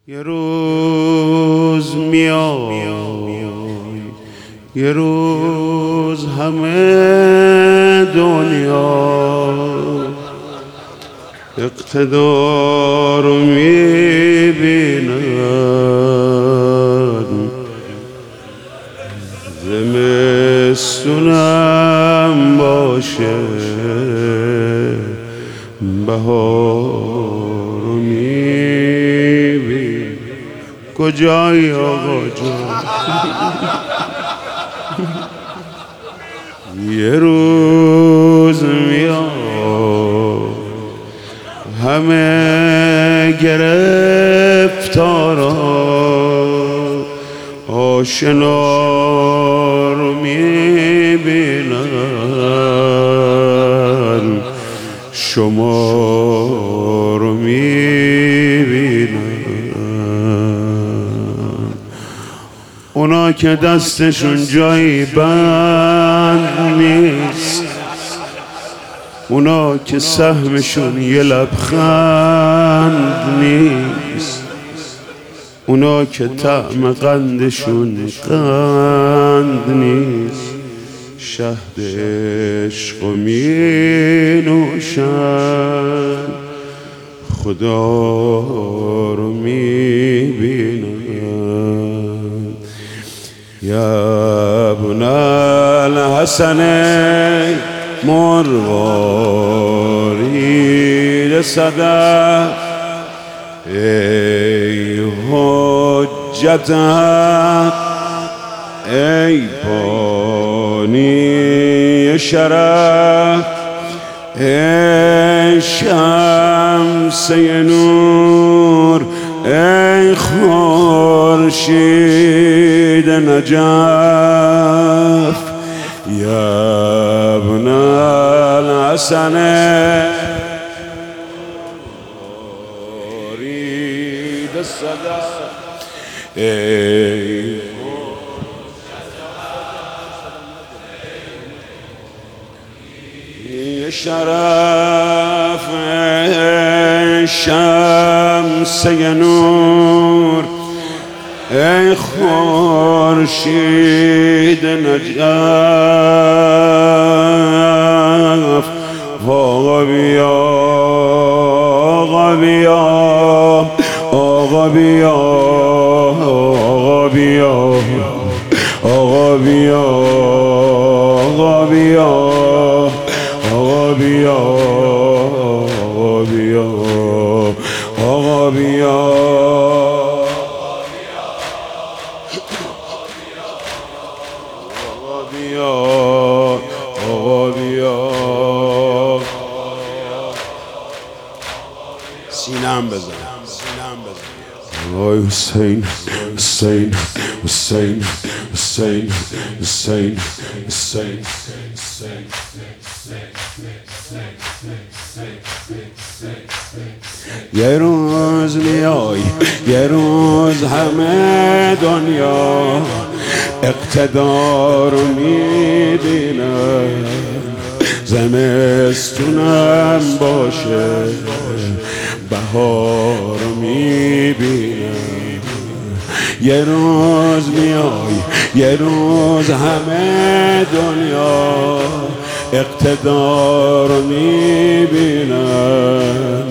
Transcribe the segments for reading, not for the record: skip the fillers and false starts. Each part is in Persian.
یه روز میای، یه روز همه دنیا اقتدار میبینن. زمستونم باشه بهار میبینن. کجایی آقا جان؟ یه روز میاد همه گرفتارا آشنا رو میبینن، شما رو میبینن. اونا که دستشون جایی بند نیست، اونا که سهمشون یه لبخند نیست، اونا که طعم قندشون قند نیست، شهد عشق و می نوشن، خدا رو می بینن. یا ابن الحسن مروارید صدق، ای حجت حق، ای بانی شرف، ای شمسه نور، ای خورشید نجف. یا ابن الحسن مروارید صدق، ای شرف، ای شمسه نور، ای خورشید نجف. آقا بیا، آقا بیا، آقا بیا، آقا بیا، آقا بیا، آقا بیا، آقا بیا، آقا بیا، آقا بیا. سینم بزن، سینم بزن. آی حسین، حسین، حسین، حسین، حسین، حسین. یه روز میای، یه روز همه دنیا اقتدار میبینن. زمستونم باشه بهار میبینن. یه روز میای، یه روز همه دنیا اقتدار میبینن.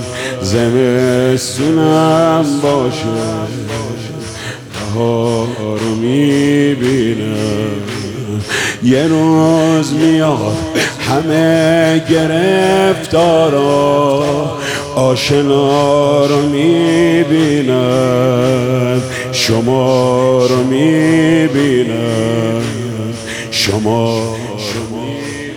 زمستونم باشه بهار میبینن. یه روز میاد همه گرفتارا آشنا رو میبینن، شما رو میبینن، شما رو میبینن.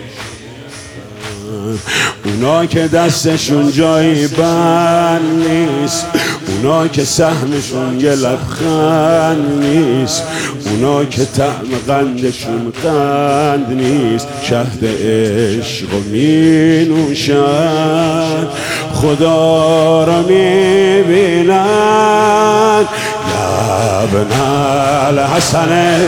اونا که دستشون جایی بند نیست، اونا که سهمشون یه لبخند نیست، اونا که طعم قندشون قند نیست، شهد عشق و می نوشن، خدا را می بینن. یا ابن الحسن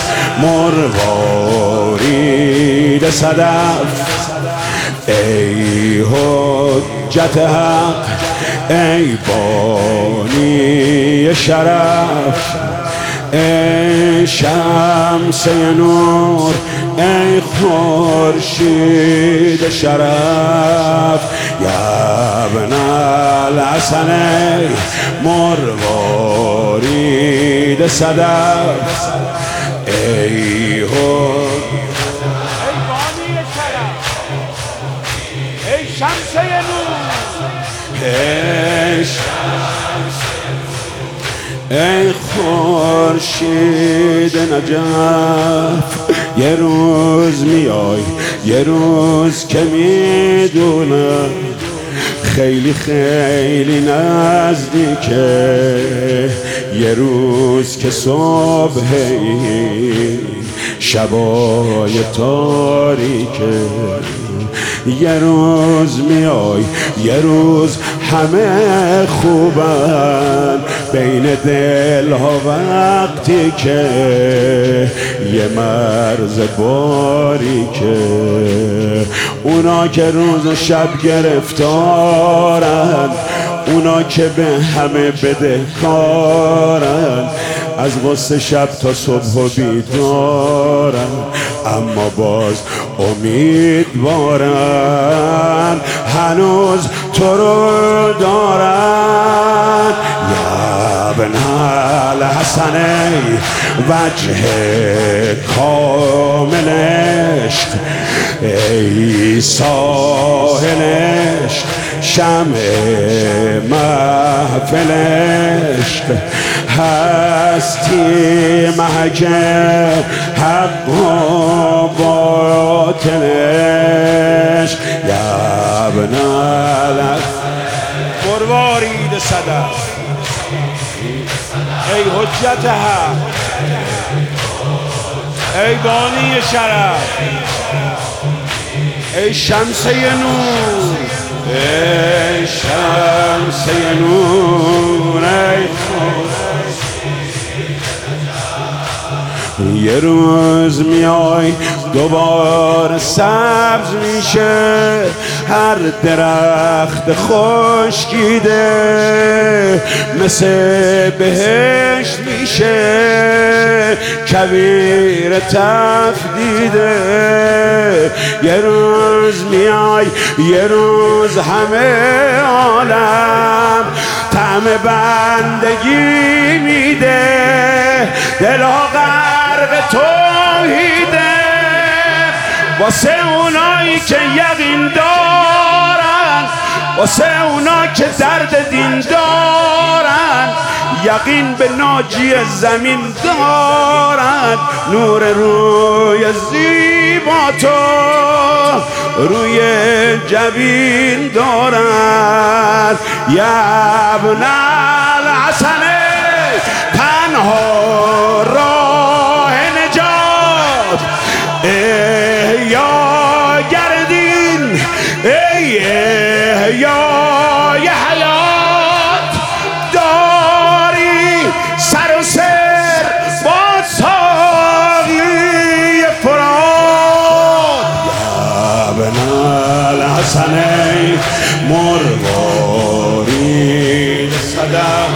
مروارید صدف، ای حجت حق، ای بانی شرف، ای شمسه نور، ای خورشید شرف، یا ابن الحسن مروارید صدف، ای بانی شرف، ای شمسه نور، ای خورشید نجف. یه روز میای، یه روز که میدونم خیلی خیلی نزدیکه، یه روز که صبحی شبای تاریکه، یه روز میای، یه روز همه خوبن بین دلها وقتی که یه مرز باریکه، اونا که روز و شب گرفتارن، اونا که به همه بدهکارن، از غصه شب تا صبح و بیدارن، اما باز امیدوارن، هنوز تو رو دارن. یا ابن الحسن وجه کامل عشق، ای ساحل عشق، شمع محفل عشق، هستی محک حق و باطل عشق، یا ابن مروارید صدف، ای حجت حق، ای بانی شرف، ای شمسه نور، ای شمسه نور، ای یه روز میای دوباره سبز میشه هر درخت خشکیده، مثل بهشت میشه کویر تفدیده. یه روز میای، یه روز همه عالم طعم بندگی میده، دلها غرق توحیده، واسه اونایی که یقین دارن، واسه اونا که درد دین دارن، یقین به ناجی زمین دارن، نور روی زیبا تو روی جبین دارن. یا ابن الحسن تنها راه نجات، احیا گردین، ای احیای حیات، داری سر و سر با ساقی فرات. یا ابن الحسن مروارید صدف،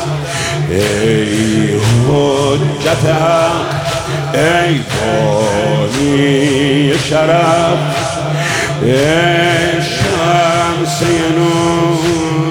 ای حجت حق، ای بانی شرف، ای شمسه نور.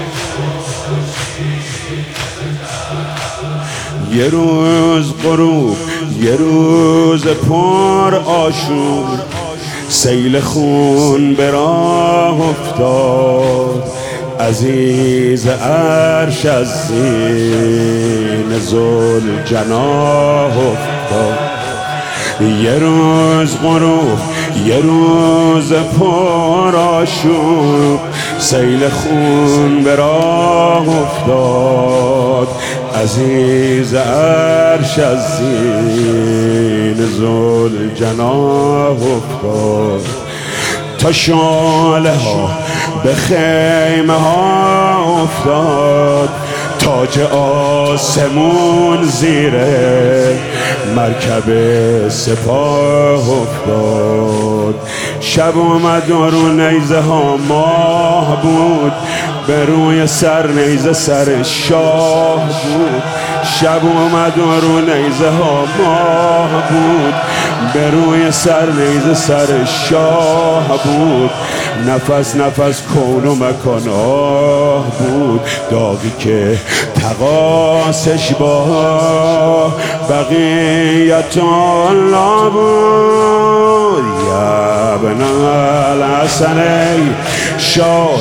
یه روز غروب، یه روز پر آشور، سیل خون به راه افتاد، عزیز عرش از زین ذوالجناح افتاد. یه روز غروب، یه روز پر آشوب، سیل خون به راه افتاد، عزیز عرش از زین ذوالجناح افتاد. تا شعله ها به خیمه ها افتاد، تاج آسمون زیر مرکب سپاه افتاد. شب اومد و رو نیزه ها ماه بود، به روی سر نیزه سر شاه بود، شب اومد و رو نیزه ها ماه بود. به روی سر نیزه سر شاه بود، نفس نفس کون و مکان آه بود. داغی که تقاسش با بقیت الله بود. یا ابن الحسن ای شاه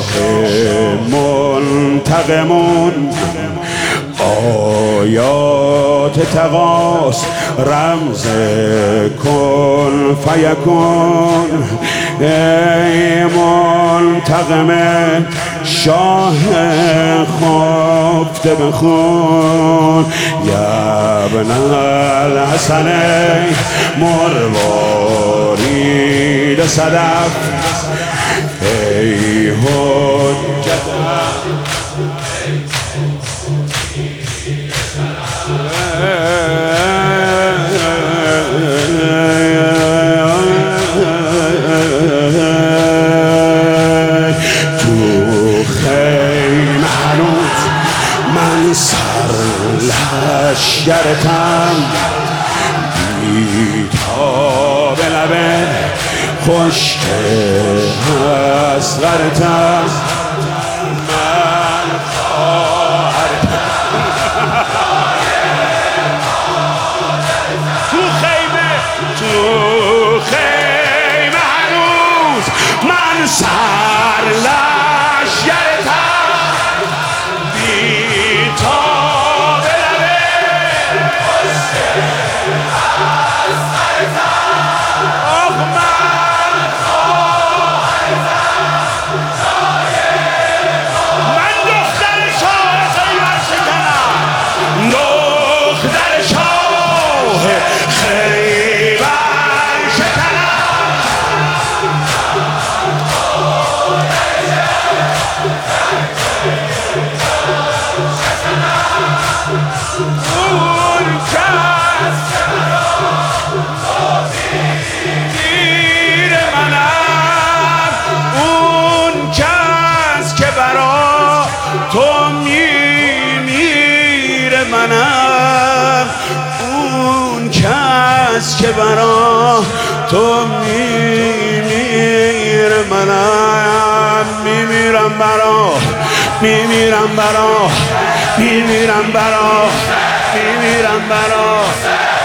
منتقمون، آیات تقاس رمز کن فیکون. ای منتقم شاه خفته بخون، یا ابن الحسن ای مروارید صدف، ای حجت لشگرتم، بیتاب لبه خشک اصغرتم، من خواهرتم. تو خیمه هنوز من سر لشگرتم، بیتاب اون کس که برا تو میمیره، منم میمیرم برا، میمیرم برا، میمیرم برا، میمیرم برا.